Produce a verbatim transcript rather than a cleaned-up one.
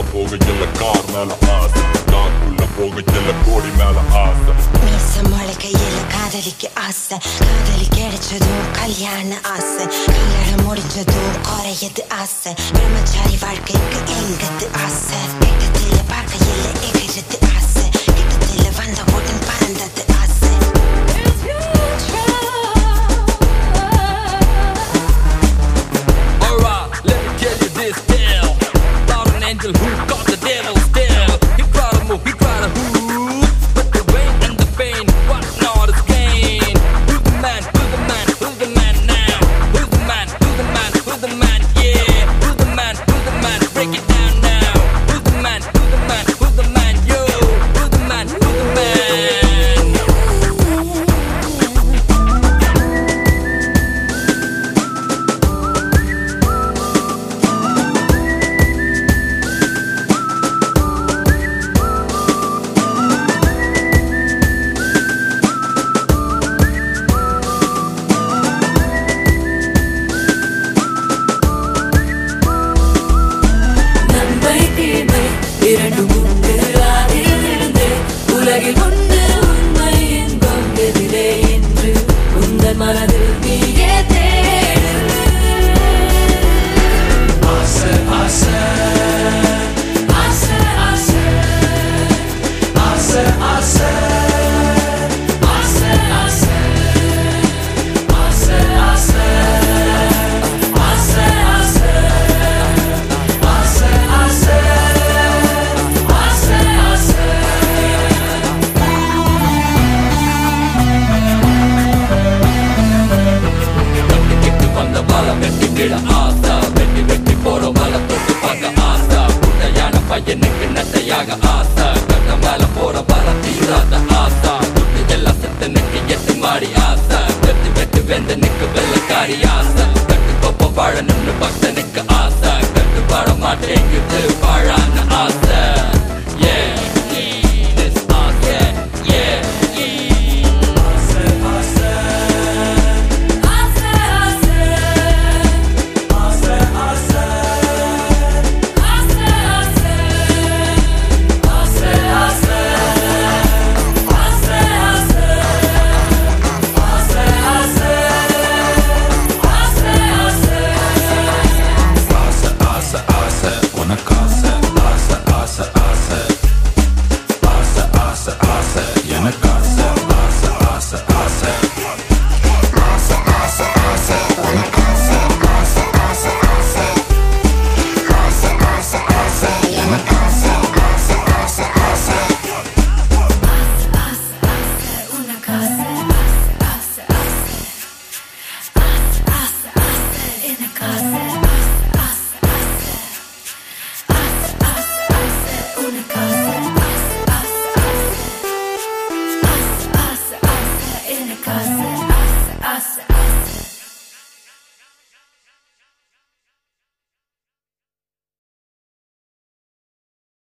போகையில கார் மேல ஆசை, காக்குள்ள போகையில கோடி மேல ஆசை. மீச முளைக்கையில காதலிக்க ஆசை, காதலி கிடைச்சதும் கல்யாண ஆசை, கல்யாணம் முடிஞ்சதும் குறையது ஆசை, பிரம்மச்சாரி வாழ்க்கைக்கு எங்கது ஆசை, கிட்டத்தில பார்க்கையில எகிறது ஆசை, கிட்டத்தில வந்த உடன் பறந்தது ஆசை. Alright, let me tell you this tale about an angel who got the devil still. He tried to move, he tried to move, but the rain and the pain, what not is gain. Who's the man, who's the man, who's the man now? Who's the man, who's the man, who's the man, yeah? Who's the man, who's the man, break it down now. Who's the man, who's the man, who's the man, yo? Who's the man, who's the man? இரண்டும் உண்டு அதிலிருந்து உலகில் ஒன்று உண்மை என்போம் எதிலே என்று உந்தன் மனதில் நீயே தேடு. ஆசை ஆசை ஆசை ஆசை ஆசை ஆசை ஆசா வெட்டி வெட்டி போற மலை தொட்டு பார்க்க ஆசா, குட்டையான பையனுக்கு நட்டையாக ஆசா, கட்ட மேல போற பல தீராத ஆசா, துட்டு எல்லாம் செத்தனுக்கு எட்டு மாடி ஆசா, கத்தி வெட்டு வெந்தனுக்கு வெள்ளக்காரி ஆசா, கட்டு கொப்ப வாழணும்னு பக்தனுக்கு ஆசா, கட்டு பாட மாட்டேங்குது வாழான ஆசை. In a casa, casa, casa.